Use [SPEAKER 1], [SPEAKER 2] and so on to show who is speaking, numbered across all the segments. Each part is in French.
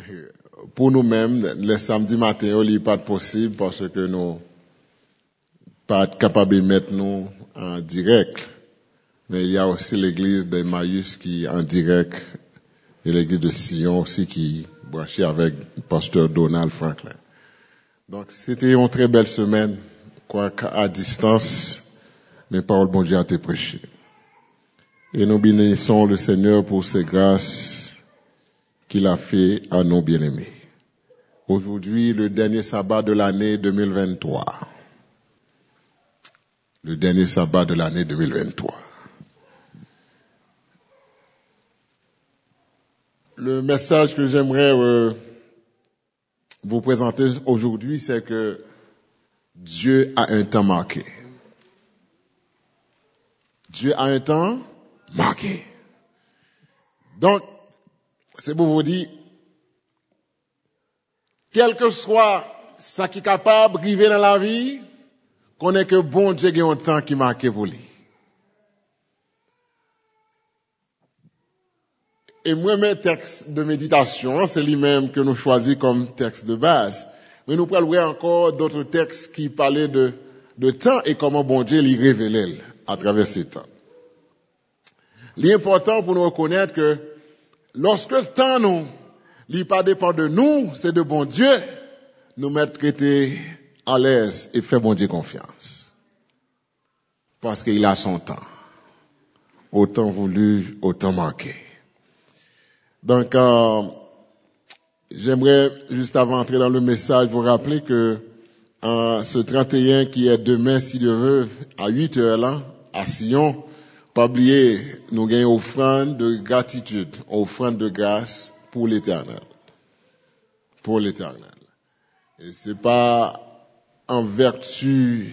[SPEAKER 1] pour nous-mêmes, les samedis matins, il n'est pas possible parce que nous pas capables de mettre nous en direct. Mais il y a aussi l'église d'Emmaüs qui est en direct et l'église de Sion aussi qui est branchée avec le pasteur Donald Franklin. Donc c'était une très belle semaine, quoiqu'à distance, mais paroles bon Dieu a été prêchées. Et nous bénissons le Seigneur pour ses grâces qu'il a fait à nos bien-aimés. Aujourd'hui, le dernier sabbat de l'année 2023. Le dernier sabbat de l'année 2023. Le message que j'aimerais vous présenter aujourd'hui, c'est que Dieu a un temps marqué. Dieu a un temps marqué. Donc, c'est pour vous dire, quel que soit ce qui est capable d'arriver dans la vie, qu'on ait que bon Dieu a un temps qui marqué pour lui. Et moi, mes textes de méditation, c'est lui-même que nous choisissons comme texte de base. Mais nous pourrons voir encore d'autres textes qui parlaient de temps et comment bon Dieu l'y révélait à travers ces temps. L'important pour nous reconnaître que lorsque le temps nous, il pas dépend de nous, c'est de bon Dieu, nous mettre traiter à l'aise et faire bon Dieu confiance. Parce qu'il a son temps. Autant voulu, autant manqué. Donc, j'aimerais, juste avant d'entrer dans le message, vous rappeler que ce 31 qui est demain, si Dieu veut, à 8 heures là, à Sion, pas oublier, nous gagnons offrande de gratitude, offrande de grâce pour l'Éternel. Pour l'Éternel. Et c'est pas en vertu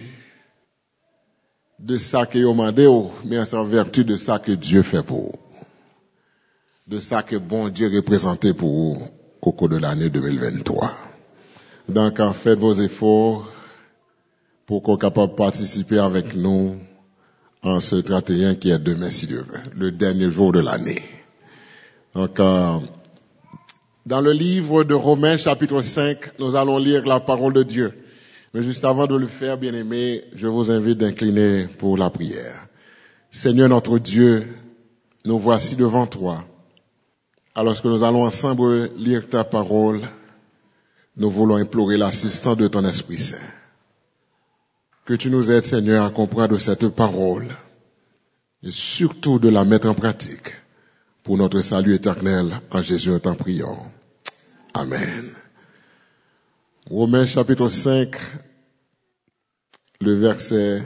[SPEAKER 1] de ça que vous demandez, mais c'est en vertu de ça que Dieu fait pour vous. De ça que bon Dieu représentait pour vous au cours de l'année 2023. Donc, faites vos efforts pour qu'on soit capable de participer avec nous en ce 31 qui est demain, si Dieu veut, le dernier jour de l'année. Donc, dans le livre de Romains, chapitre 5, nous allons lire la parole de Dieu. Mais juste avant de le faire, bien-aimés, je vous invite d'incliner pour la prière. Seigneur notre Dieu, nous voici devant toi. Alors que nous allons ensemble lire ta parole, nous voulons implorer l'assistance de ton Esprit Saint. Que tu nous aides, Seigneur, à comprendre cette parole et surtout de la mettre en pratique pour notre salut éternel en Jésus, nous t'en prions. Amen. Romains chapitre 5, le verset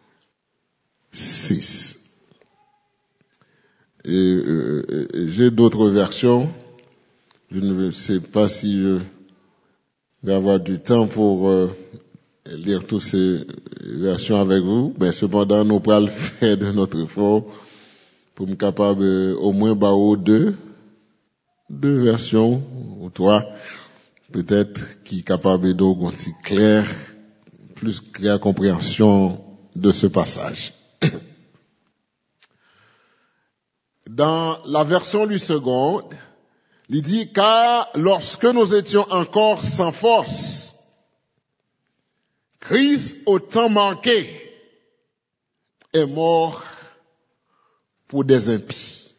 [SPEAKER 1] 6. J'ai d'autres versions. Je ne sais pas si je vais avoir du temps pour lire toutes ces versions avec vous. Mais cependant, nous pourrons le faire de notre effort pour me capable au moins deux versions ou trois, peut-être qui capable de clair, plus claire compréhension de ce passage. Dans la version du second, il dit, car lorsque nous étions encore sans force, Christ au temps manqué est mort pour des impies.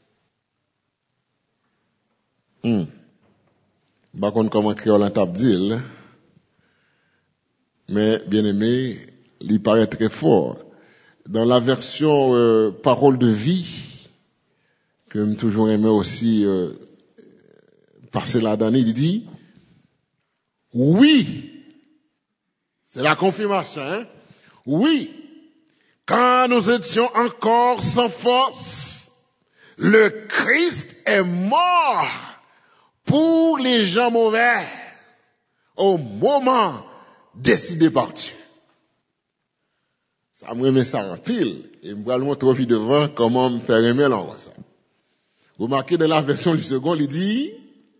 [SPEAKER 1] Par contre, comment créole en tape dit, mais bien aimé, il paraît très fort. Dans la version parole de vie, que j'ai toujours aimé aussi passer là-dedans, il dit, oui, c'est la confirmation, hein? Oui, quand nous étions encore sans force, le Christ est mort pour les gens mauvais au moment décidé par Dieu. Ça me remet ça en pile et me va le montrer au devant comment me faire aimer l'envoi ça. Vous remarquez dans la version du second, il dit,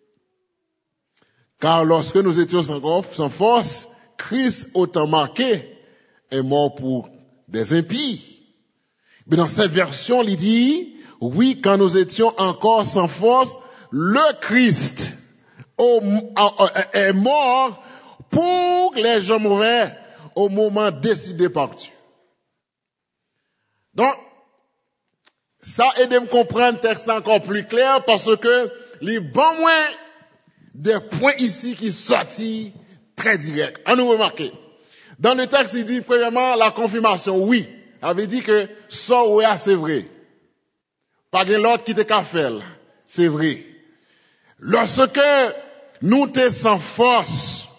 [SPEAKER 1] car lorsque nous étions sans force, Christ au temps marqué est mort pour des impies. Mais dans cette version, il dit, oui, quand nous étions encore sans force, le Christ est mort pour les gens mauvais au moment décidé par Dieu. Donc, ça aide à me comprendre le texte encore plus clair parce que les bons moins des points ici qui sortent très directs. À nous remarquer. Dans le texte, il dit, premièrement, la confirmation. Oui. Avait dit que ça, oui, c'est vrai. Pas de l'autre qui te qu'a fait. C'est vrai. Lorsque nous t'es sans force,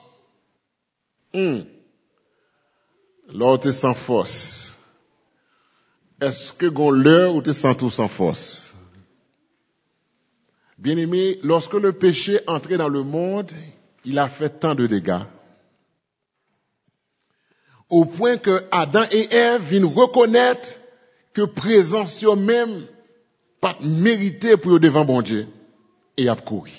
[SPEAKER 1] l'autre t'es sans force. Est-ce que gon l'heure ou t'es sans tout sans force? Bien-aimé, lorsque le péché entrait dans le monde, il a fait tant de dégâts. Au point que Adam et Ève viennent reconnaître que présence eux-mêmes pas mérité pour eux devant bon Dieu. Et ils ont couru.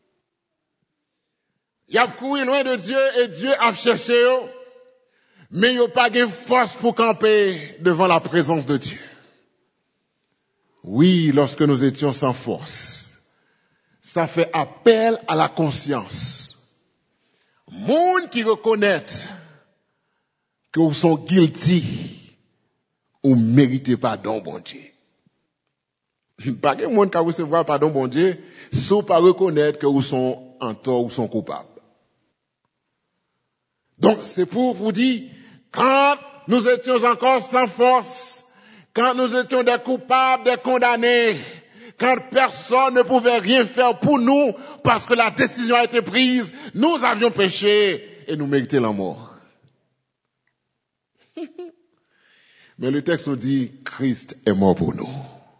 [SPEAKER 1] Ils ont couru loin de Dieu et Dieu a cherché eux. Mais ils n'ont pas de force pour camper devant la présence de Dieu. Oui, lorsque nous étions sans force, ça fait appel à la conscience. Monde qui reconnaît que vous sont guilty ou méritez pardon, bon Dieu. Pas de monde qui recevoir pardon, bon Dieu, sauf pas reconnaître que vous sont en tort ou sont coupables. Donc, c'est pour vous dire, quand nous étions encore sans force, quand nous étions des coupables, des condamnés, quand personne ne pouvait rien faire pour nous parce que la décision a été prise, nous avions péché et nous méritions la mort. Mais le texte nous dit, Christ est mort pour nous.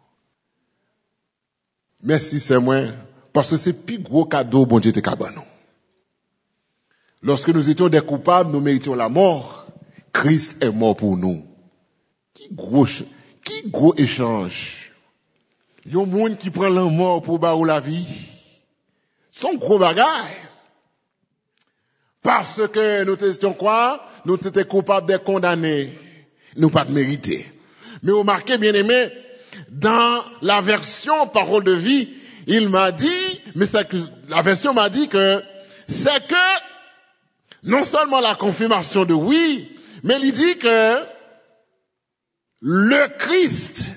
[SPEAKER 1] Merci, c'est moi, parce que c'est le plus gros cadeau, bon Dieu, te cabanon. Lorsque nous étions des coupables, nous méritions la mort. Christ est mort pour nous. Qui gros échange. Il y a un monde qui prend la mort pour barrer la vie. Son gros bagaille. Parce que nous étions quoi? Nous étions coupables des condamnés. Nous pas de mériter. Mais remarquez, bien aimé, dans la version parole de vie, il m'a dit, mais la version m'a dit que c'est que non seulement la confirmation de oui, mais il dit que le Christ,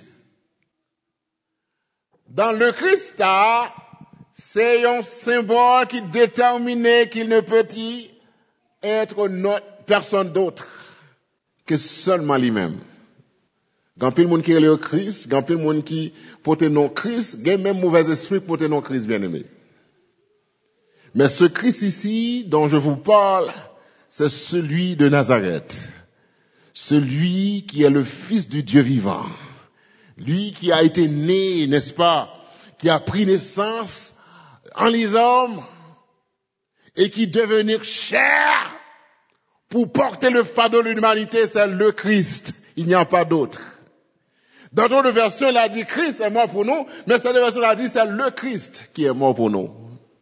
[SPEAKER 1] dans le Christ, c'est un symbole qui détermine qu'il ne peut y être personne d'autre que seulement lui-même. Quand il y a monde qui est le Christ, quand il y a monde qui porte non Christ, il y a même mauvais esprit porte non Christ, bien aimé. Mais ce Christ ici, dont je vous parle, c'est celui de Nazareth. Celui qui est le Fils du Dieu vivant. Lui qui a été né, n'est-ce pas, qui a pris naissance en les hommes et qui devenir chair pour porter le fardeau de l'humanité, c'est le Christ. Il n'y a pas d'autre. Dans d'autres versions, il a dit Christ est mort pour nous, mais cette version, il a dit c'est le Christ qui est mort pour nous.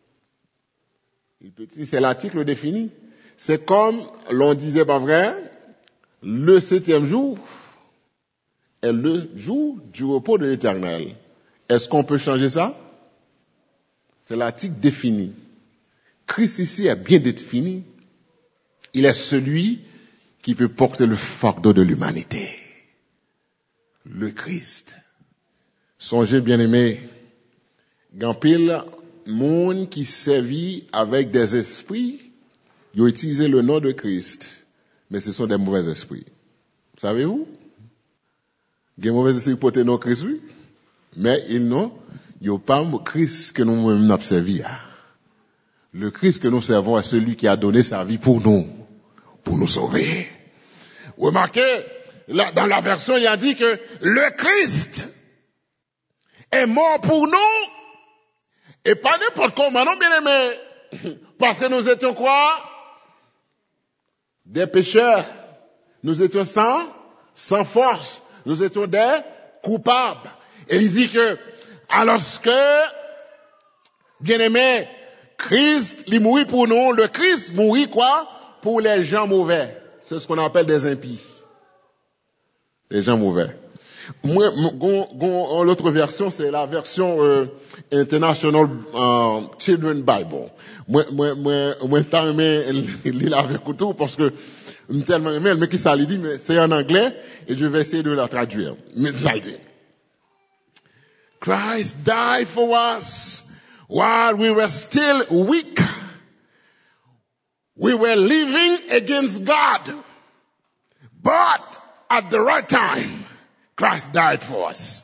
[SPEAKER 1] C'est l'article défini. C'est comme l'on disait, pas vrai, le 7e jour est le jour du repos de l'Éternel. Est-ce qu'on peut changer ça? C'est l'article défini. Christ ici est bien défini. Il est celui qui peut porter le fardeau de l'humanité. Le Christ. Songez, bien-aimés, Gampil, monde qui servit avec des esprits, ils ont utilisé le nom de Christ, mais ce sont des mauvais esprits. Savez-vous? Il y a des mauvais esprits qui portent le nom de Christ, oui, mais ils n'ont pas le Christ que nous avons servi. Le Christ que nous servons est celui qui a donné sa vie pour nous sauver. Remarquez, là, dans la version, il a dit que le Christ est mort pour nous, et pas n'importe comment, non, bien aimé. Parce que nous étions quoi? Des pécheurs. Nous étions sans force. Nous étions des coupables. Et il dit que, alors que, bien aimé, Christ, il mourit pour nous, le Christ mourit quoi? Pour les gens mauvais. C'est ce qu'on appelle des impies. Les gens mauvais. Moi, l'autre version, c'est la version International Children Bible. Moi, tant aimé, il avec couteau parce que, tellement aimé, mais qui ça lui dit, mais c'est en anglais, et je vais essayer de la traduire. Mais ça le dit. Christ died for us while we were still weak. We were living against God. But at the right time, Christ died for us.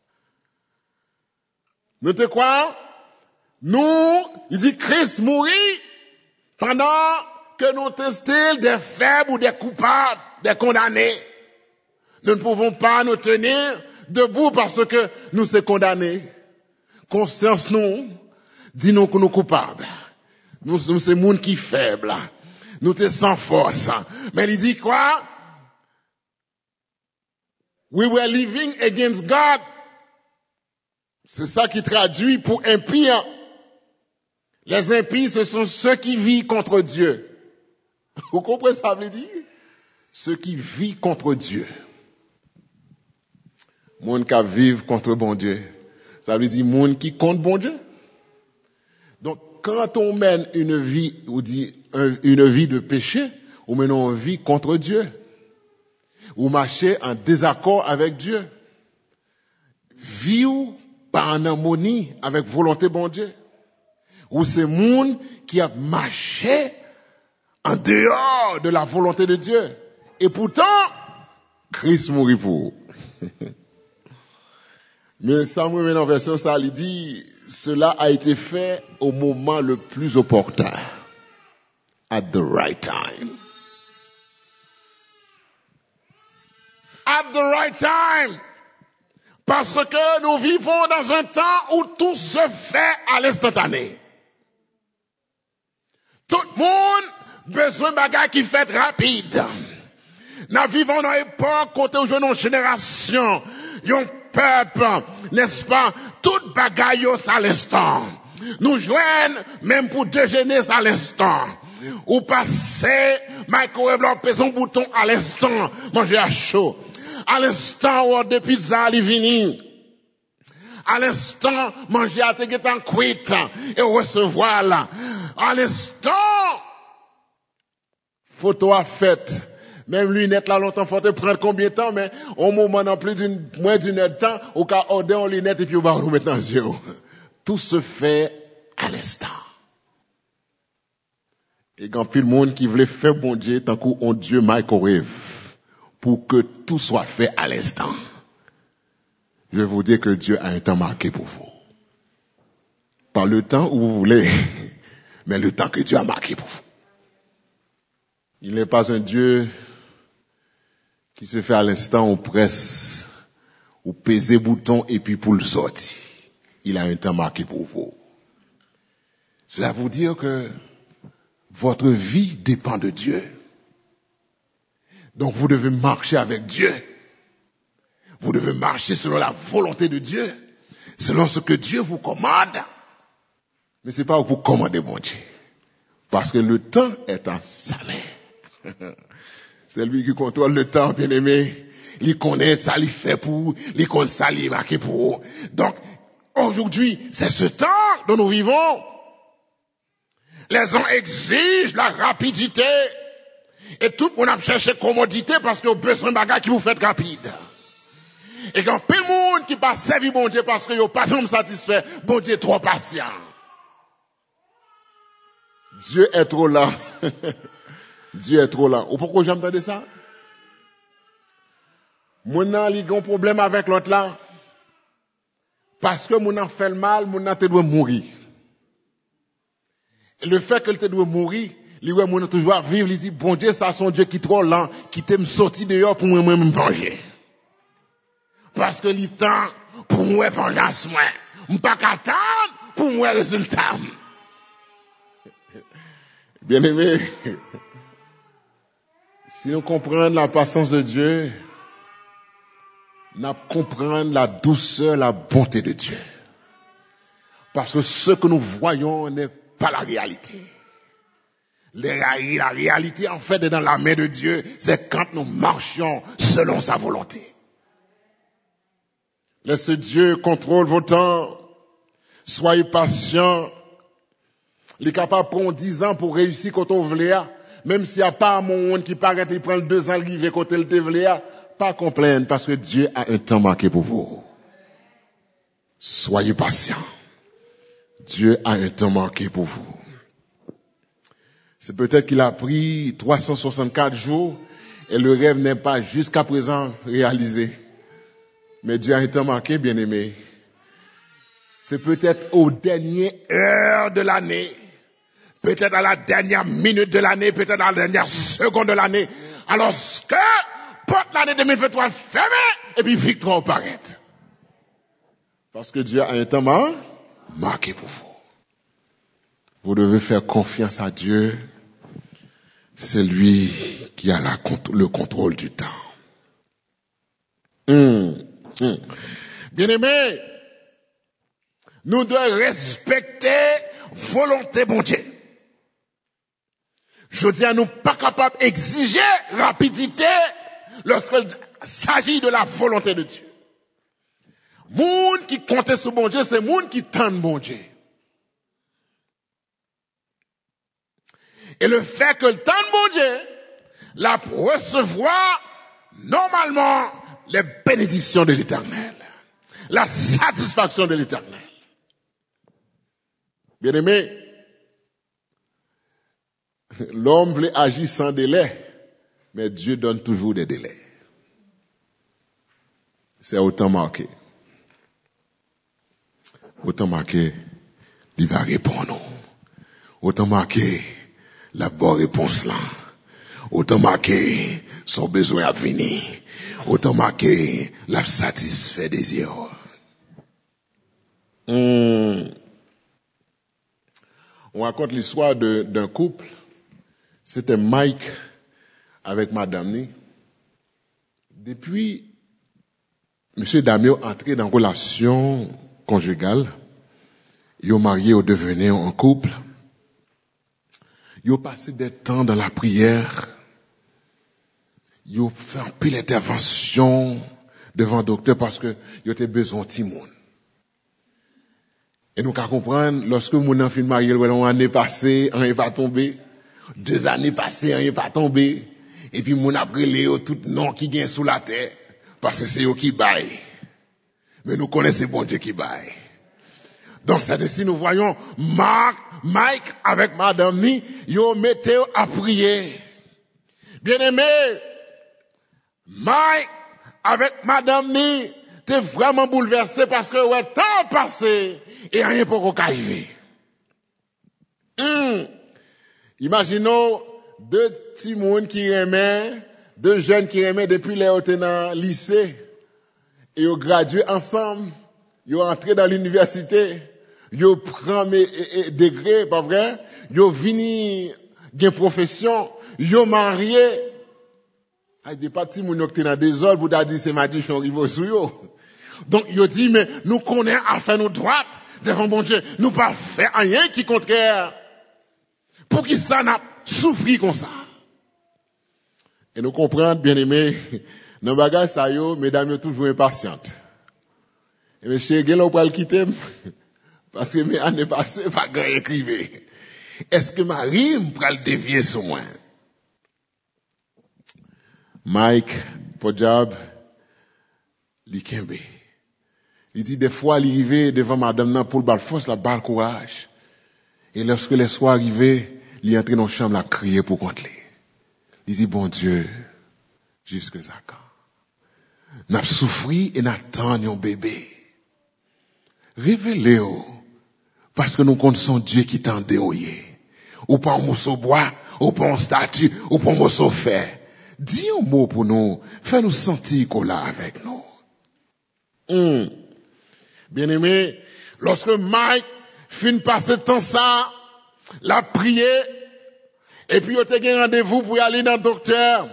[SPEAKER 1] Notez quoi? Nous, il dit Christ mourit pendant que nous testions des faibles ou des coupables, des condamnés. Nous ne pouvons pas nous tenir debout parce que nous sommes condamnés. Conscience nous, dis-nous que nous sommes coupables. Nous sommes monde qui faibles. Nous sommes sans force. Mais il dit quoi? We were living against God. C'est ça qui traduit pour impie. Les impies, ce sont ceux qui vivent contre Dieu. Vous comprenez ça veut dire? Ceux qui vivent contre Dieu. Monde qui vivent contre bon Dieu. Ça veut dire monde qui contre bon Dieu. Donc, quand on mène une vie, une vie de péché, on mène une vie contre Dieu. Ou marcher en désaccord avec Dieu. Vivre pas en harmonie avec volonté bon Dieu. Ou c'est monde qui a marché en dehors de la volonté de Dieu. Et pourtant, Christ mourit pour. Mais ça me met en version, ça lui dit, cela a été fait au moment le plus opportun. At the right time. At the right time. Parce que nous vivons dans un temps où tout se fait à l'instantané. Tout le monde besoin de bagages qui fait rapide. Nous vivons dans une époque côté où une génération, un peuple, n'est-ce pas? Tout bagaille à l'instant. Nous joignent même pour déjeuner à l'instant. Ou passer, microwave, là, peser un bouton à l'instant, manger à chaud. À l'instant, ou des pizzas, les vinis. À l'instant, manger à te en cuite et recevoir là. À l'instant, photo à fête. Même lunettes là longtemps, faut te prendre combien de temps, mais au moment non plus moins d'une heure de temps, au cas order en lunettes et puis on va remettre dans les yeux. Tout se fait à l'instant. Et quand puis le monde qui voulait faire bon Dieu, tant qu'on Dieu microwave, pour que tout soit fait à l'instant. Je vais vous dire que Dieu a un temps marqué pour vous. Pas le temps où vous voulez, mais le temps que Dieu a marqué pour vous. Il n'est pas un Dieu qui se fait à l'instant, on presse, ou pèse bouton et puis pour le sortir. Il a un temps marqué pour vous. Cela vous dire que votre vie dépend de Dieu. Donc vous devez marcher avec Dieu. Vous devez marcher selon la volonté de Dieu, selon ce que Dieu vous commande. Mais c'est pas pour commander mon Dieu. Parce que le temps est en sa main. C'est lui qui contrôle le temps, bien aimé. Il connaît ça, il fait pour, il connaît ça, il marqué pour. Donc, aujourd'hui, c'est ce temps dont nous vivons. Les gens exigent la rapidité. Et tout le monde a cherché commodité parce qu'il y a besoin de bagages qui vous fait rapide. Et quand peu de monde qui passe servir bon Dieu parce qu'il n'y a pas de satisfait, bon Dieu est trop patient. Dieu est trop là. Dieu est trop là. Ou pourquoi j'entends ça? Mon a un problème avec l'autre là. Parce que mon a fait le mal, mon a te doit mourir. Et le fait que te doit mourir, lui ouais mon a toujours vivre, il dit bon Dieu ça son Dieu qui est trop lent, qui t'aime sortir dehors pour moi me venger. Parce que le temps pour moi vengeance moi, m'pas qu'attendre pour moi résultat. Bien aimé, si nous comprenons la patience de Dieu, nous comprenons la douceur, la bonté de Dieu. Parce que ce que nous voyons n'est pas la réalité. La réalité, en fait, est dans la main de Dieu. C'est quand nous marchions selon sa volonté. Laissez Dieu contrôle vos temps. Soyez patients. Il est capable de prendre 10 ans pour réussir quand on veut. Même s'il n'y a pas un monde qui paraît, il prend 2 ans, il vient quand il te veut. Pas complaindre parce que Dieu a un temps marqué pour vous. Soyez patients. Dieu a un temps marqué pour vous. C'est peut-être qu'il a pris 364 jours et le rêve n'est pas jusqu'à présent réalisé. Mais Dieu a un temps marqué, bien-aimé. C'est peut-être aux dernières heures de l'année, peut-être à la dernière minute de l'année, peut-être à la dernière seconde de l'année, alors que porte l'année 2023 fermée et puis victoire apparaît. Parce que Dieu a un temps marqué pour vous. Vous devez faire confiance à Dieu. C'est lui qui a le contrôle du temps. Bien-aimés, nous devons respecter volonté bon Dieu. Je dis à nous pas capables d'exiger rapidité lorsqu'il s'agit de la volonté de Dieu. Monde qui compte sur bon Dieu, c'est monde qui tend bon Dieu. Et le fait que le temps de bon Dieu, la recevoir normalement les bénédictions de l'Éternel, la satisfaction de l'Éternel. Bien-aimé, l'homme veut agir sans délai, mais Dieu donne toujours des délais. C'est autant marqué. Autant marqué, il va répondre. Autant marqué, la bonne réponse là. Autant marqué, son besoin à venir. Autant marqué, la satisfait désir. On raconte l'histoire d'un couple. C'était Mike avec Madame Ni. Depuis, M. Damio entré dans une relation conjugale. Ils ont marié, ils ont devenu un couple. Ils ont passé des temps dans la prière. Ils ont fait un pile d'intervention devant le docteur parce que ils ont besoin de Timon. Et nous, qu'à comprendre, lorsque mon enfant est marié, une année passée, on n'est pas tombé. 2 années passées, on n'est pas tombé. Et puis, mon après Léo, tout nom qui vient sous la terre, parce que c'est eux qui baillent. Mais nous connaissons bon Dieu qui baille. Donc, c'est ainsi, nous voyons Mike avec Madame Ni, ils mettaient à prier. Bien-aimé, Mike avec Madame Ni, t'es vraiment bouleversé parce que, ouais, temps passé, et rien pour arriver. Imaginons 2 petits monde qui aimaient, 2 jeunes qui aimaient depuis les étaient dans le lycée, et ils ont gradué ensemble, ils ont entré dans l'université, ils ont pris degré, pas vrai? Ils ont venu d'une profession, ils ont marié. Il n'y a pas de petits monde qui étaient dans des ordres, pour dire c'est ma dit, je suis arrivé sur eux. Donc, ils ont dit, mais nous connaissons à faire nos droites devant bon Dieu. Nous pas faire rien qui contraire. Pour qui ça n'a souffri comme ça. Et nous comprenons, bien aimés, dans le bagage, ça y est, mesdames, sont toujours impatientes. Et monsieur, Guélo, pour le quitter, parce que mes années passées, pas grand écrivé. Est-ce que Marie me prend le dévier sur moi? Mike, Podjab, Likembe. Il dit, des fois, il arrivait devant madame nan pour le bal force, la balle courage. Et lorsque les soirs arrivaient, il est entré dans la chambre, la crier pour contre lui. Il dit, bon Dieu, jusque à quand? N'a souffri et n'attend un bébé. Révélez-vous. Parce que nous connaissons Dieu qui t'en déoyé. Ou pas un morceau bois, ou pas un statue, ou pas un morceau fer. Dis un mot pour nous. Fais-nous sentir qu'on l'a avec nous. Bien-aimé, lorsque Mike fin passer temps ça, l'a prié, et puis il a eu rendez-vous pour aller dans le docteur.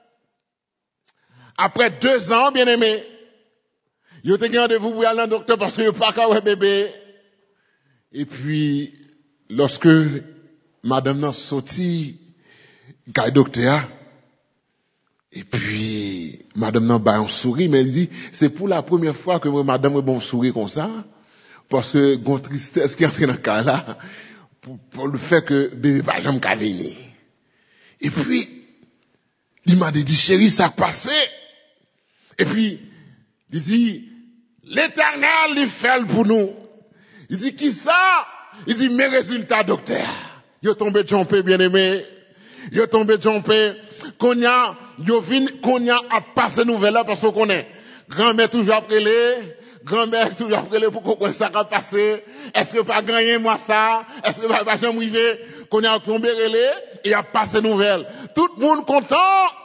[SPEAKER 1] Après 2 ans, bien-aimé, il a eu rendez-vous pour aller dans le docteur parce qu'il n'y a pas qu'à bébé. Et puis, lorsque madame n'a sorti, le docteur, et puis, madame n'a pas un sourire, mais elle dit, c'est pour la première fois que madame a bon sourire comme ça, parce que, gon tristesse qui est entrée dans le cas là, pour le fait que bébé pas jamais qu'à venir. Et puis, il m'a dit, chérie, ça a passé. Et puis, il dit, l'Éternel, il fait pour nous. Il dit, qui ça? Il dit, mes résultats, docteur. Il est tombé trompé, bien aimé. Il est tombé trompé. Qu'on y a à passer nouvelle là parce qu'on est. Grand-mère toujours après les. Grand-mère toujours après les pour comprendre ça va passer. Est-ce que pas gagner moi ça? Est-ce que pas jamais arriver? Qu'on y a tombé relais et a passé nouvelle. Tout le monde content.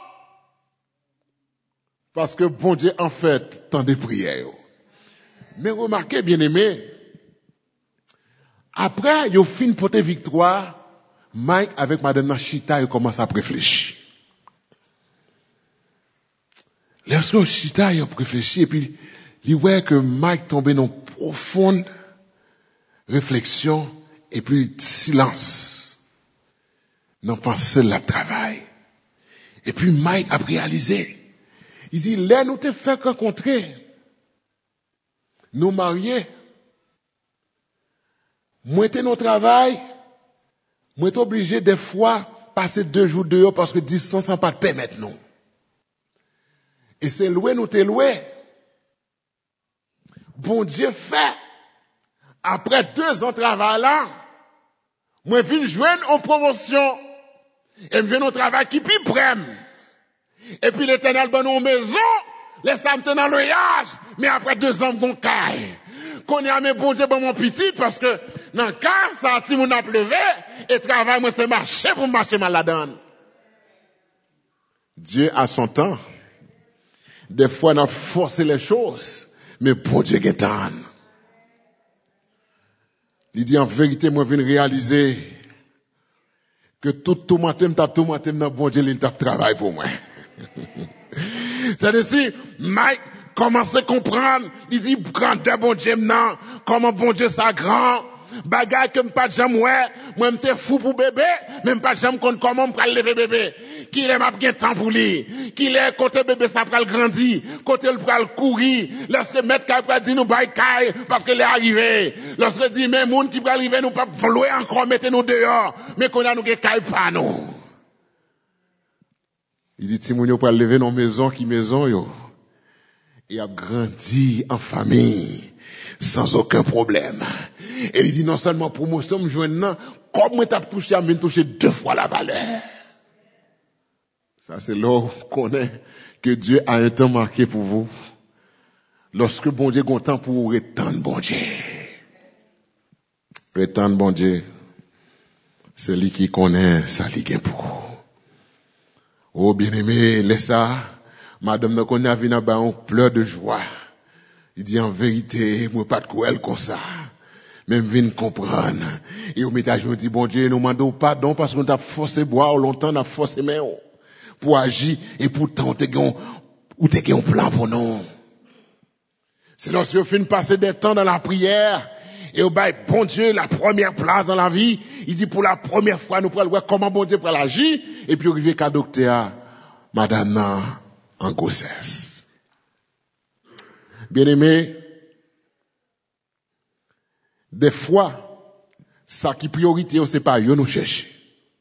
[SPEAKER 1] Parce que bon Dieu, en fait, tant de prières. Mais remarquez, bien aimé, après, il fin pour tes victoires, Mike avec Madame Nachita, il commence à réfléchir. Lorsque Chita, il a réfléchi, et puis, il voit que Mike tombait dans une profonde réflexion, et puis silence. Non, pensée le travail. Et puis Mike a réalisé. Il dit, là, nous t'ai fait rencontrer. Nous mariés. Moi, t'es nos travail. Moi, t'es obligé des fois passer 2 jours dehors parce que distance n'a pas te permettre nous. Et c'est loué, nous t'es loué. Bon Dieu fait. Après 2 ans de travail là, moi, je viens joindre en promotion. Et je viens au travail qui puis prenne. Et puis l'Éternel ben nos maisons, laisse ça me tenir dans le voyage, mais après 2 ans qu'on caille. Qu'on y a mes bon Dieu ben mon petit parce que dans le cas ça si mon a pleuvé et travail moi c'est marcher pour marcher maladane. Dieu a son temps. Des fois on a forcé les choses, mais bon Dieu est temps. Il dit en vérité moi je viens réaliser que tout matin dans bon Dieu il t'a travail pour moi. C'est-à-dire, Mike commence à comprendre, il dit, grandeur bon Dieu, non, comment bon Dieu ça grand, bagage que m'pas jamais ouais, moi m'te fou pour bébé, même pas jamais compte comment m'pral lever bébé, qu'il est m'a bien temps pour lui, qu'il est côté bébé ça pral grandir, côté le pral courir, lorsque mettre kay pral dire nous bail kay parce que est arrivé, lorsque dit mais moun qui pral arriver nous pas vouloir encore mettre nous dehors, mais qu'on a nous kay pas nous. Il dit, Timounio pour lever dans maison qui maison yo. Il a grandi en famille, sans aucun problème. Et il dit, non seulement pour moi, sommes joignant, comme moi t'as touché, à m'en touché 2 fois la valeur. Ça, c'est là qu'on est, que Dieu a un temps marqué pour vous. Lorsque bon Dieu est content pour vous, retendre bon Dieu. Retendre bon Dieu. C'est lui qui connaît, ça lui gagne pour vous. Oh, bien-aimé, laisse ça. Madame ne connaît vient à on pleure de joie. Il dit en vérité, moi pas de cruel comme ça. Même vient comprendre. Et au métage, je dis, bon Dieu, nous demandons pardon parce qu'on t'a forcé boire longtemps, on a forcé main pour agir et pourtant, t'es un plan pour nous. C'est lorsque vous finissez de passer des temps dans la prière et au bail, bon Dieu, la première place dans la vie, il dit pour la première fois, nous prenons comment bon Dieu peut agir, et puis arriver qu'à docteur, madame, en grossesse. Bien aimé, des fois, ça qui priorité, c'est pas, yo nous chercher.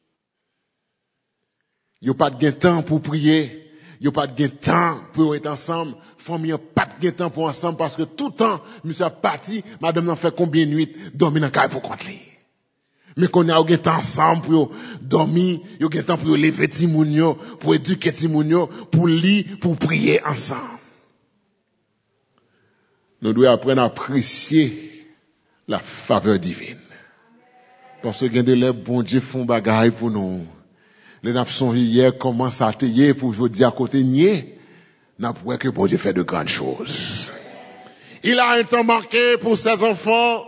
[SPEAKER 1] Yo pas de temps pour prier. Yo pas de temps pour être ensemble. Famille pas de temps pour ensemble parce que tout le temps, monsieur a parti, madame n'a fait combien de nuits, dormir dans le caille pour compter. Mais qu'on a eu temps ensemble pour dormir, yo gen temps pour lever Timounio, pour éduquer Timounio, pour lire, pour prier ensemble. Nous devons apprendre à apprécier la faveur divine. Parce que des les bon Dieu font bagaille pour nous. Les nations hier commencent à tailler pour je dire à côté nier. N'a pas que bon Dieu fait de grandes choses. Il a un temps marqué pour ses enfants.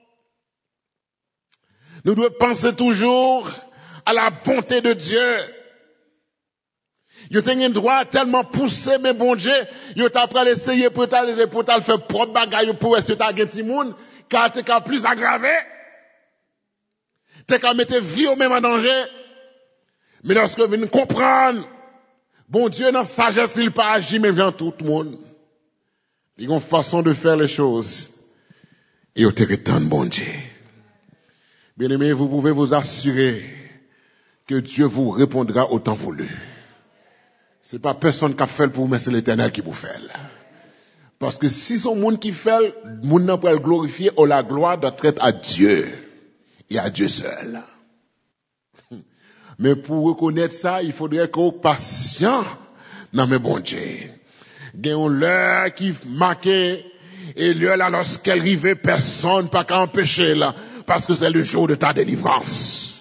[SPEAKER 1] Nous devons penser toujours à la bonté de Dieu. Yo t'ai un droit tellement poussé, mais bon Dieu, yo t'a après essayer pour t'aller faire propre bagaille pour essayer t'as gen ti moun, car t'es qu'à plus aggravé. T'es qu'à mettre vie au même en danger. Mais lorsque vous venez comprendre, bon Dieu, dans sa sagesse, il pas agit, mais vient tout le monde. Il y a une façon de faire les choses. Et vous te retendre, bon Dieu. Bien-aimés, vous pouvez vous assurer que Dieu vous répondra au temps voulu. C'est pas personne qui a fait pour vous, mais c'est l'Éternel qui vous fait. Parce que si son monde qui fait, monde n'a pas le glorifier, ou la gloire doit être à Dieu. Et à Dieu seul. Mais pour reconnaître ça, il faudrait qu'on soit patient dans mes bon Dieu. Gagnons l'heure qui marquait, et l'heure là, lorsqu'elle arrivait, personne pas qu'à empêcher là, parce que c'est le jour de ta délivrance.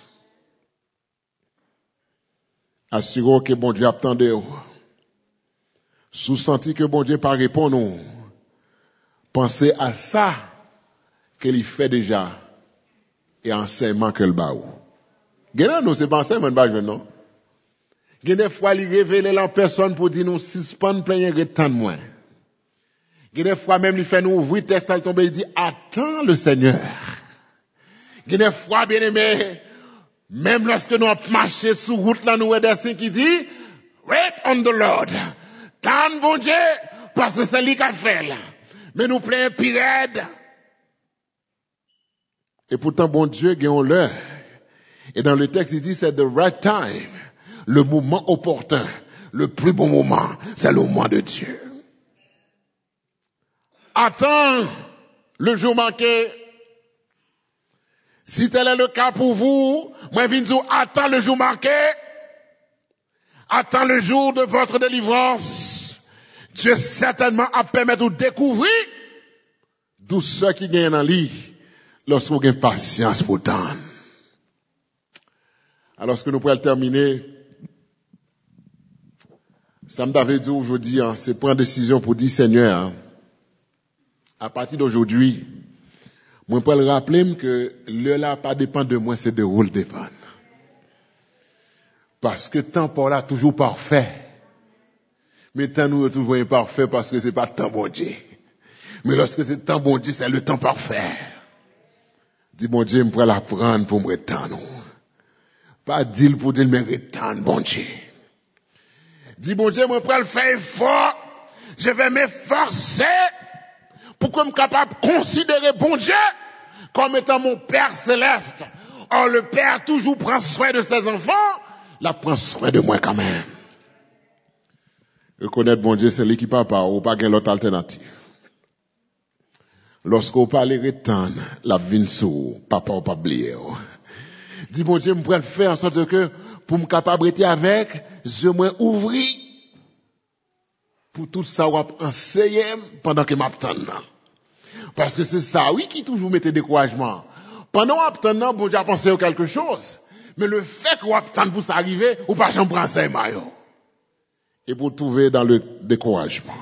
[SPEAKER 1] Assurons que bon Dieu attendait. Sous-senti que bon Dieu pas répondre, pensez à ça qu'il fait déjà et enseignement que le baou. Gena nous c'est pas enseignement de non. Gena fois il révéler en personne pour dire nous suspend plein temps de moins. Gena fois même il fait nous ouvrir texte à tomber il dit attends le Seigneur. Gena fois bien aimé même lorsque nous marchons sur route là nous des signes qui dit wait on the Lord. Tant bon Dieu parce que c'est lui qui a fait là. Mais nous plein pirate. Et pourtant bon Dieu gagne l'heure. Et dans le texte, il dit, c'est the right time. Le moment opportun. Le plus bon moment, c'est le moment de Dieu. Attends le jour manqué. Si tel est le cas pour vous, moi, Vinzo, attends le jour manqué. Attends le jour de votre délivrance. Dieu certainement a permis de découvrir d'où ceux qui gagnent en lit lorsque vous avez patience pour attendre. Alors, ce que nous pourrions terminer, ça m'avait dit aujourd'hui, c'est prendre décision pour dire, Seigneur, à partir d'aujourd'hui, moi, je peux le rappeler que le là pas dépend de moi, c'est de rôle dépend. Parce que temps pour là, toujours parfait. Mais temps nous retrouvons imparfait parce que c'est pas temps bon Dieu. Mais lorsque c'est temps bon Dieu, c'est le temps parfait. Dis, bon Dieu, je pourrais l'apprendre pour me retendre. Pas dire pour dire, mais retendre, bon Dieu. Dis, bon Dieu, moi, je le faire fort. Je vais m'efforcer pour que je sois capable de considérer bon Dieu comme étant mon Père céleste. Or, le Père toujours prend soin de ses enfants. Là, prend soin de moi quand même. Reconnaître bon Dieu, c'est lui qui papa, ou pas qu'il y ait l'autre alternative. Lorsqu'on parle de retendre, la vie sous, papa ou pas oublier. Dis bon Dieu, je pourrais le faire en sorte que, pour me capable d'être avec, je m'ouvrir pour tout ça, ou enseigner pendant que m'attends. Parce que c'est ça, oui, qui toujours mettait découragement. Pendant m'attendant, bon Dieu a pensé à quelque chose. Mais le fait qu'on attend pour ça arriver, ou pas j'en prends enseignement. Et pour trouver dans le découragement.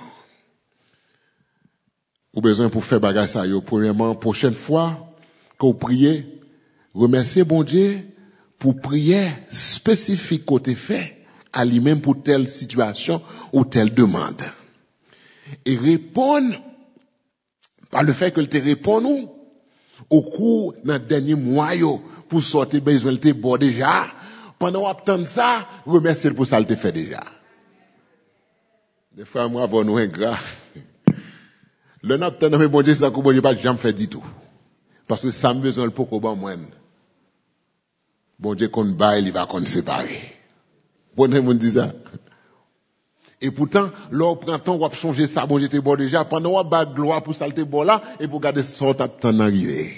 [SPEAKER 1] Ou besoin pour faire bagage ça, premièrement, prochaine fois, que vous priez, remerciez bon Dieu pour prier spécifique côté fait à lui-même pour telle situation ou telle demande. Et répondre par le fait que te répond au cours d'un dernier mois pour sortir besoin de bon déjà. Pendant attendre ça, remerciez pour ça le te fait déjà. Des fois, moi, avant nous, grave. Le n'a pas de bon Dieu, c'est que bon Dieu pas jamais fait du tout. Parce que ça me besoin le poko ban moi. Bon Dieu qu'on baille, il va qu'on séparer. Bon Dieu me dit ça. Et pourtant, là au printemps, on va changer ça, bon Dieu t'es bon déjà, pendant on va gloire pour ça le bon là, et pour garder son temps d'arriver.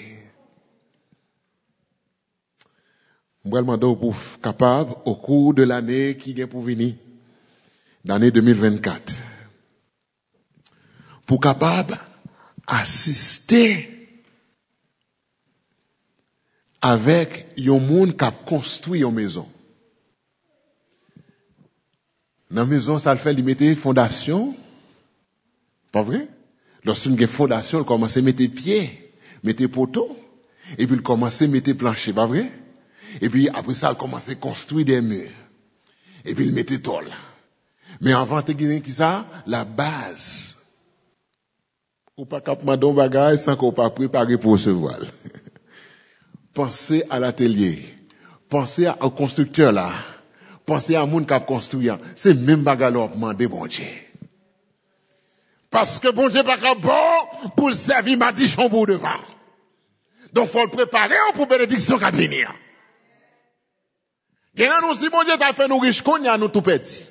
[SPEAKER 1] Je vais demander pour capable, au cours de l'année qui vient pour venir, l'année 2024, pour capable assister avec un monde qui a construit une maison. Dans la maison, ça le fait, il mettait fondation. Pas vrai? Lorsqu'il y a une fondation, il commence à mettre pieds, mettre poteaux, et puis il commence à mettre plancher, pas vrai? Et puis après ça, il commence à construire des murs. Et puis il mettait tôle. Mais avant de gagner qui ça? La base. Ou pas cap madon bagage sans qu'on pas préparé pour recevoir. Pensez à l'atelier. Pensez au constructeur là. Pensez à moun qui a construit. C'est même bagage là demander bon Dieu. Parce que bon Dieu pas bon pour le servir m'a dit chambour devant. Donc, faut le préparer pour bénédiction qui va venir. Et là, nous, si bon Dieu t'a fait nous riches, qu'on y a nous tout petits.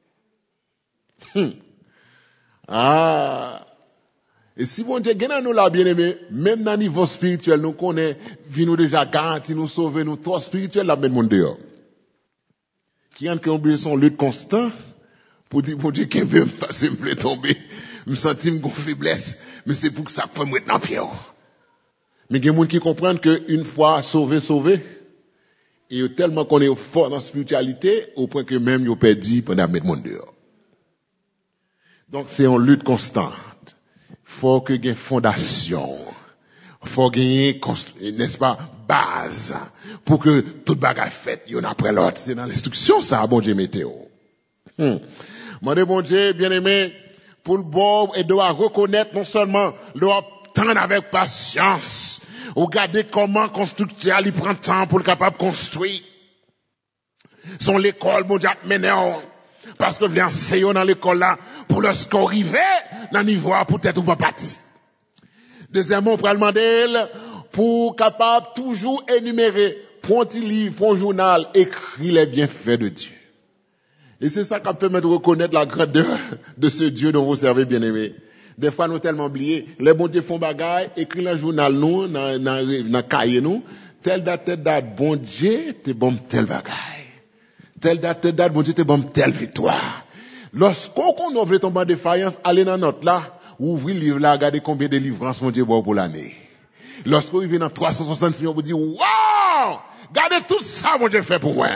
[SPEAKER 1] Ah. Et si bon Dieu, gagne nous la bien-aimé, même dans le niveau spirituel, nous connaît, vi nous déjà garanti, nous sauver, nous, trop spirituel, la même monde dehors. Qui a oublié son lutte constant, pour dire, bon Dieu, qu'un peu me plaît tomber, me sentir mon faiblesse, mais c'est pour que ça fait maintenant pire. Mais il y a des gens qui comprennent qu'une fois sauvé, et tellement qu'on est fort dans la spiritualité, au point que même ils ont perdu pendant mettre monde dehors. Donc c'est une lutte constante. Faut que y ait une fondation. Faut gagner, n'est-ce pas, base. Pour que toute bagarre faite, y'en après l'autre. C'est dans l'instruction, ça, bon Dieu, météo. Moi, bon Dieu, bien aimé, pour le bon, et doit reconnaître non seulement, doit attendre avec patience. Regardez comment constructeur, il prend temps pour le capable de construire. Son l'école, bon Dieu, mené parce que vous enseigner dans l'école là, pour lorsqu'on arrive dans le niveau, peut-être ou pas parti. Deuxièmement, on peut demander pour capable toujours énumérer, prendre un livre, prendre un journal, écrit les bienfaits de Dieu. Et c'est ça qui permet de reconnaître la grandeur de ce Dieu dont vous servez, bien-aimés. Des fois, nous tellement oubliés, les bons dieux font bagaille, écrit dans le journal, nous, dans cahier, nous, telle date, bon Dieu, t'es bon tel bagaille. Telle date, bon Dieu, t'es bon telle victoire. Lorsqu'on ouvre ton banc de défaillance, allez dans notre là, ouvrez le livre là, regardez combien de livrances mon Dieu bon pour l'année. Lorsqu'on arrive dans 366, on vous dit, waouh! Regardez tout ça, mon Dieu fait pour moi.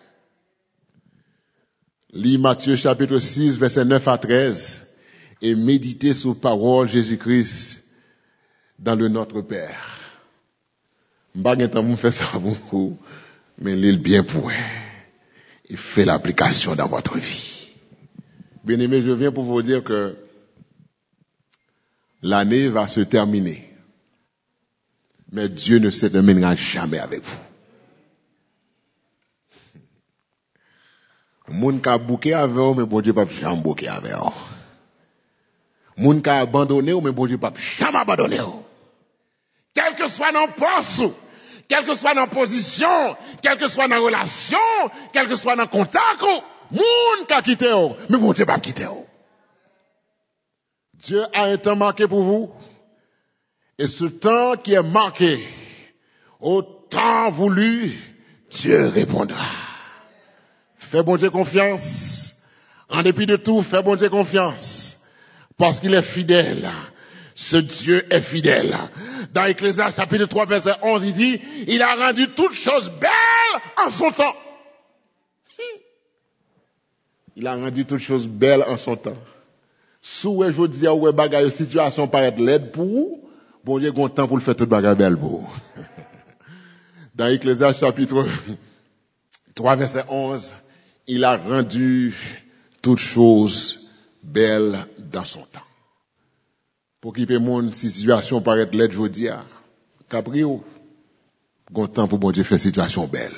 [SPEAKER 1] Lis Matthieu chapitre 6, verset 9 à 13, et méditez sur parole Jésus-Christ dans le Notre Père. M'baguen temps m'on fait ça beaucoup, mais l'île bien pour et fait l'application dans votre vie. Bien-aimés, je viens pour vous dire que l'année va se terminer. Mais Dieu ne se terminera jamais avec vous. Moun ka bouquet avec vous, mais bon Dieu pas jamais bouquet avec vous. Moun ka abandonné ou, mais bon Dieu pas jamais abandonné vous. Quel que soit nos postes, quelle que soit notre position, quelle que soit notre relation, quel que soit notre contact, moun ka quitté ou, mais bon Dieu pas quitté ou. Dieu a un temps marqué pour vous, et ce temps qui est marqué, au temps voulu, Dieu répondra. Fais bon Dieu confiance. En dépit de tout, fais bon Dieu confiance. Parce qu'il est fidèle. Ce Dieu est fidèle. Dans Ecclésiaste chapitre 3 verset 11, il dit, il a rendu toutes choses belles en son temps. Il a rendu toutes choses belles en son temps. Sous je dis à ouais bagaille situation paraît laide pour vous, bon Dieu content pour le faire toute bagaille belle pour vous. Dans Ecclésiaste chapitre 3 verset 11, il a rendu toutes choses belles dans son temps. Pour qu'il peut mon situation paraître laide jodi a, caprio, content pour bon Dieu faire situation belle.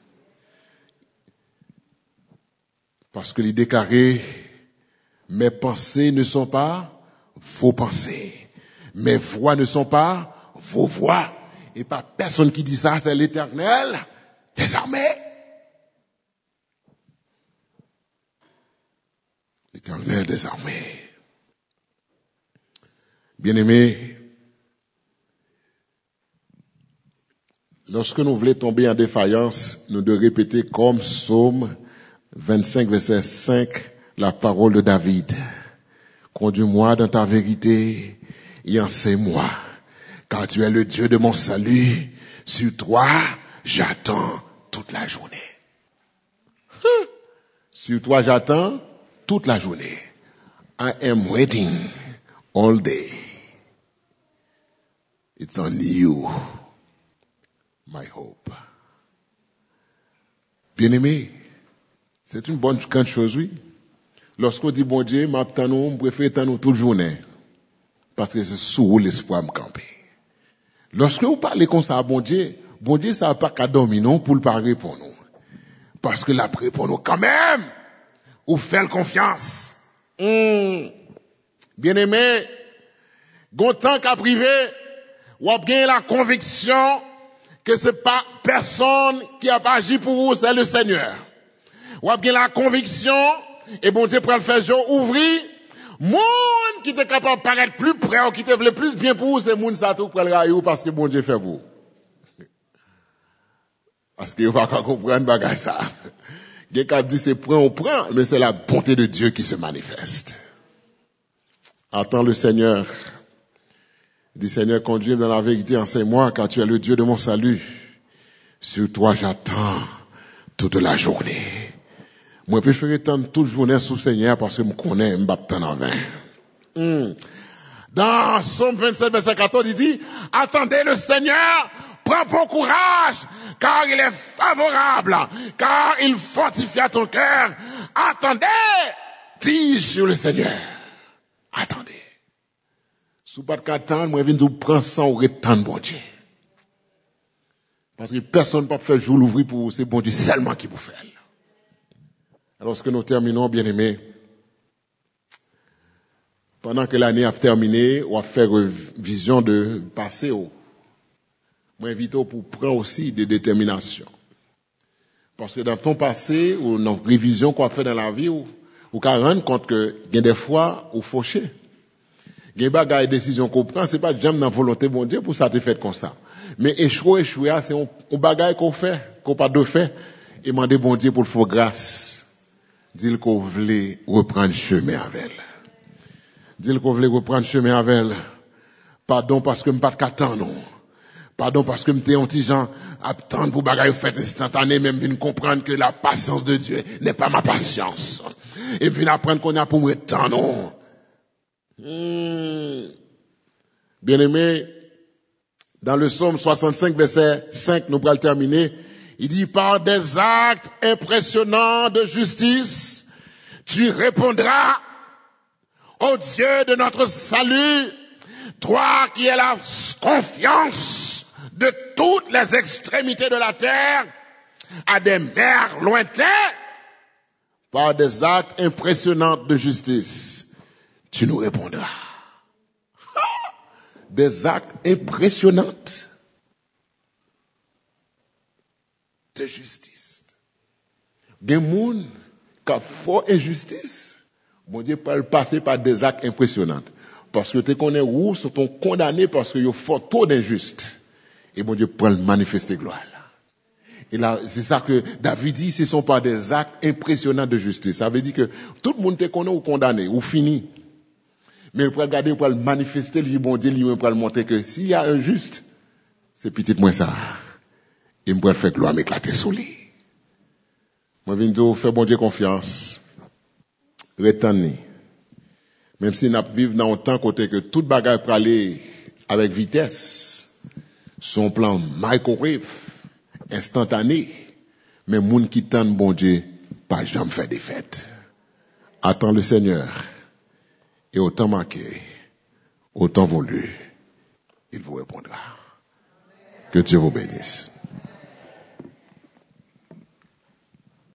[SPEAKER 1] Parce que il déclaré, mes pensées ne sont pas vos pensées. Mes voix ne sont pas vos voix. Et pas personne qui dit ça, c'est l'Éternel des armées. L'Éternel des armées. Bien-aimés, lorsque nous voulons tomber en défaillance, nous devons répéter comme Psaume 25, verset 5, la parole de David. Conduis-moi dans ta vérité et enseigne-moi, car tu es le Dieu de mon salut. Sur toi, j'attends toute la journée. Sur toi, j'attends toute la journée. I am waiting all day. It's on you, my hope. Bien-aimé, c'est une bonne chose, oui. Lorsqu'on dit bon Dieu, m'attends, préfère attendre toute journée. Parce que c'est sous l'espoir me camper. Lorsque vous parlez comme ça à bon Dieu, ça n'a pas qu'à dormir, non, pour le parler pour nous. Parce que la pour nous, quand même, ou faire confiance. Bien-aimé, gon temps qu'à privé, Ou bien la conviction que c'est pas personne qui a agi pour vous, c'est le Seigneur. Ou bien la conviction, et bon Dieu pour le faire jour, ouvrir, monde qui était capable de paraître plus près ou qui te voulait plus bien pour vous, c'est monde ça tout pour le rayon parce que bon Dieu fait pour vous. Parce que vous ne pouvez pas comprendre bagay ça. Quelqu'un dit c'est prend on prend, mais c'est la bonté de Dieu qui se manifeste. Attends le Seigneur. Dis Seigneur, conduis-moi dans la vérité, enseigne-moi, car tu es le Dieu de mon salut. Sur toi j'attends toute la journée. Moi, je préfère attendre toute journée sous Seigneur parce que je me connais, je me bats en vain. Dans Somme 27, verset 14, il dit, attendez le Seigneur, prends bon courage, car il est favorable, car il fortifie ton cœur. Attendez, dis sur le Seigneur. Attendez. Si vous ne pouvez pas attendre, moi, je viens de vous prendre sans retendre, bon Dieu. Parce que personne ne peut faire jour l'ouvrir pour vous, c'est bon Dieu seulement qui vous fait. Alors que nous terminons, bien aimés, pendant que l'année a terminé, on va faire vision de passé. Moi, invite pour prendre aussi des déterminations. Parce que dans ton passé, ou dans la révision qu'on a fait dans la vie, ou qu'on rend compte que, il y a des fois, ou fauché. Il y a des décisions qu'on prend, c'est pas jamais dans la volonté de mon Dieu pour ça te fait comme ça. Mais échouer, c'est un bagage qu'on fait, qu'on pas de fait, et demander bon Dieu pour le faire grâce. Dis-le qu'on voulait reprendre chemin avec elle. Dis-le qu'on voulait reprendre chemin avec elle. Pardon parce que je ne pas qu'attendre, non. Pardon parce que je suis un petit gens attendre pour bagaille fait instantané, même venir comprendre que la patience de Dieu n'est pas ma patience. Et puis apprendre qu'on a pour moi temps, non. Bien-aimé, dans le psaume 65, verset 5, nous pourrons le terminer. Il dit, par des actes impressionnants de justice, tu répondras au Dieu de notre salut, toi qui es la confiance de toutes les extrémités de la terre, à des mers lointaines, par des actes impressionnants de justice, tu nous répondras. Des actes impressionnants de justice. Des gens qui font injustice, bon Dieu peut passer par des actes impressionnants. Parce que tu connais où sont condamnés parce qu'ils font trop d'injuste. Et bon Dieu peut manifester gloire. Et là, c'est ça que David dit, ce sont pas des actes impressionnants de justice. Ça veut dire que tout le monde te connaît ou condamné, ou fini. Mais pour regarder, pour le manifester, le bon Dieu, lui, pour le montrer que s'il y a un juste, c'est petit moins ça. Il me pourrait faire gloire m'éclater sous lui. Moi, je viens de faire bon Dieu confiance. Retenez. Même si nous vivons dans un temps côté que toute bagarre peut aller avec vitesse, son plan microwave, instantané, mais moun qui tente bon Dieu, pas jamais fait des fêtes. Attends le Seigneur. Et autant marqué, autant voulu, il vous répondra. Que Dieu vous bénisse.